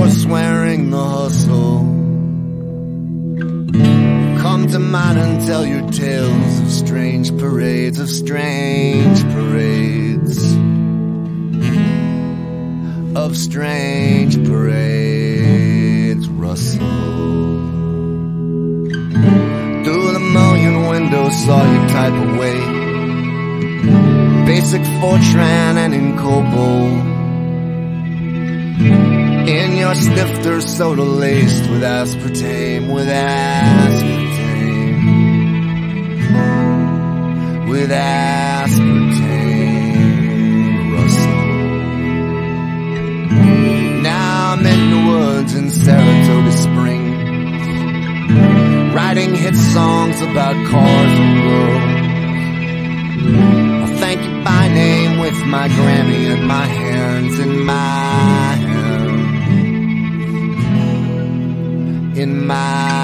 forswearing the hustle. Come to mind and tell your tales of strange parades, of strange parades, of strange parades. Russell, through the million windows saw you type away, basic Fortran and in COBOL, in your snifter soda laced with aspartame, with aspartame, with aspartame. Russell, now I'm in the woods in Saratoga Springs, writing hit songs about cars and girls. I'll thank you by name with my Grammy in my hands, in my hands, in my